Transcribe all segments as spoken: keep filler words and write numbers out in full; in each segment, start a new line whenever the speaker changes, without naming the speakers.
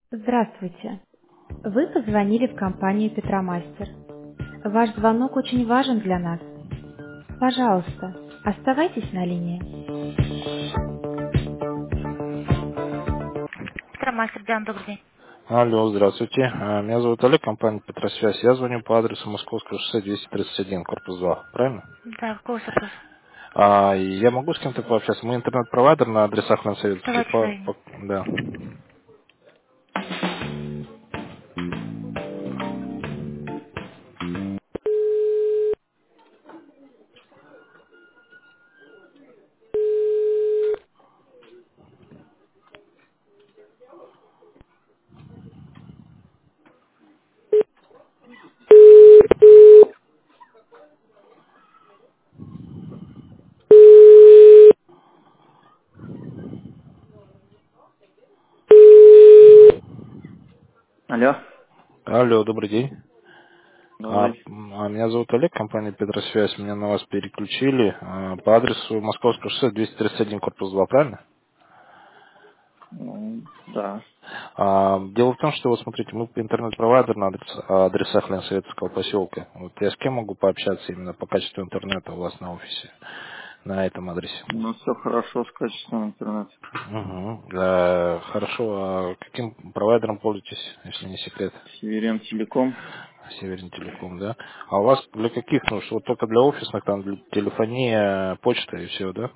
Здравствуйте. Вы позвонили в компанию Петромастер. Ваш звонок очень важен для нас. Пожалуйста, оставайтесь на линии. Петромастер, Диана, добрый день.
Алло, здравствуйте. А, Меня зовут Олег, компания Петросвязь. Я звоню по адресу Московского шоссе двести тридцать один, корпус два. Правильно?
Да, какой вопрос?
А, и я могу с кем-то пообщаться? Мы интернет-провайдер на адресах Ленсоветовской.
Давайте
По,
займем.
по- да.
Алло,
Алло, добрый день. А,
добрый.
м, а, меня зовут Олег, компания Петросвязь. Меня на вас переключили а, по адресу Московского шоссе двести тридцать один, корпус два. Правильно?
Ну, да.
А, дело в том, что, вот смотрите, мы интернет-провайдер на адрес- адресах Ленсоветовского поселка. Вот я с кем могу пообщаться именно по качеству интернета у вас на офисе, на этом адресе?
Ну, все хорошо с качеством интернета.
Угу. Да, хорошо. А каким провайдером пользуетесь, если не секрет?
Северен Телеком.
Северный Телеком, да? А у вас для каких нужд? Вот только для офисных, там, для телефония, почта и все, да?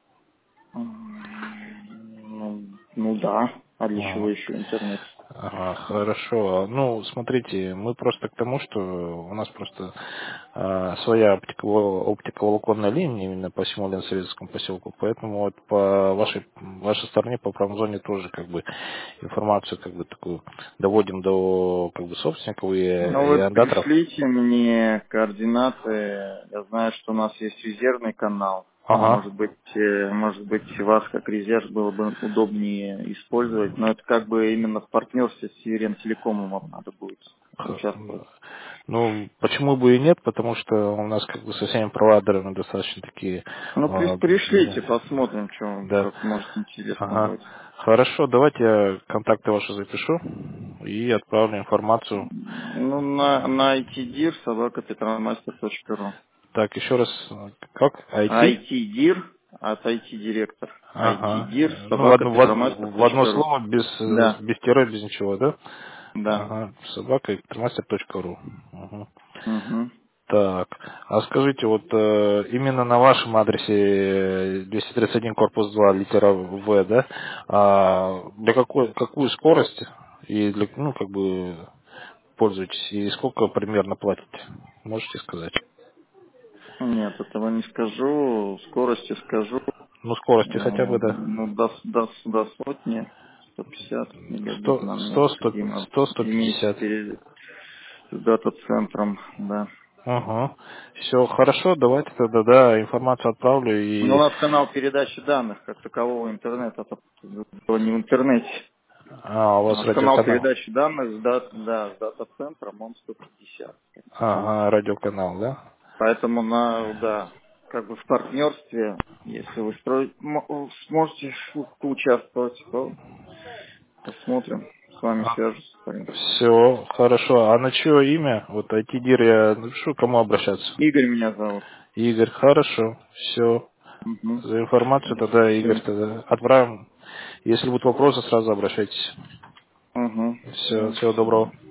М, Ну, ну да. А для чего
Ага.
еще интернет?
Ага, хорошо. Ну, смотрите, мы просто к тому, что у нас просто а, своя оптиково- оптиковолоконная линия именно по всему Ленсоветскому поселку, поэтому вот по вашей, вашей стороне, по промзоне тоже как бы информацию как бы такую доводим до как бы собственников и,
Ну,
и
вы
арендаторов.
пришлите мне координаты. Я знаю, что у нас есть резервный канал.
Ага.
Может быть, э, может быть, вас как резерв было бы удобнее использовать, но это как бы именно в партнерстве с Северен Телекомом вам надо будет
Х-
участвовать.
Ну, почему бы и нет, потому что у нас как бы со всеми провайдерами достаточно такие
Ну, при-
а,
пришлите, посмотрим, что
да.
как может интересно
Ага.
будет.
Хорошо, давайте я контакты ваши запишу и отправлю информацию.
Ну, на, на айтидир собака петромастер точка ру.
Так, еще раз, э, как? ай ти?
айтидир от ай ти-директор.
Ага.
айтидир
Ну, в
собака
одно, в
петромастер
од- в одно
точка ру.
слово, без, э,
Да,
без тире, без ничего, да?
да.
Ага. Собака электромастер точка ру. Угу.
Угу.
Так, а скажите, вот э, именно на вашем адресе э, двести тридцать один корпус два литера В, да? А, для какой, какую скорость и для, ну, как бы пользуетесь и сколько примерно платите? Можете сказать?
Нет, этого не скажу. Скорости скажу.
Ну, скорости хотя
Э,
бы, да.
Ну, до, с- до, с- до сотни. сто пятьдесят мегабит
Сто,
нам
сто, сто,
необходимо
сто, сто
иметь
пятьдесят.
перед с дата-центром, да.
Ага. Все хорошо, давайте тогда, да, информацию отправлю
Ну, у
и...
нас канал передачи данных, как такового интернета, это было не в интернете.
А, у
У
вас
нас канал
радиоканал.
передачи данных с, дат- да, с дата-центром, он сто пятьдесят.
Ага, радиоканал, да?
Поэтому, на, да, как бы в партнерстве, если вы строить, мо- сможете поучаствовать, то посмотрим, с вами свяжутся. парень.
Все, хорошо. А на чье имя? Вот ай ти-дир я напишу, кому обращаться?
Игорь меня зовут.
Игорь, хорошо. Все.
Угу.
За информацию тогда, Игорь,
Все.
тогда отправим. Если будут вопросы, сразу обращайтесь.
Угу.
Все,
Все,
всего
все.
доброго.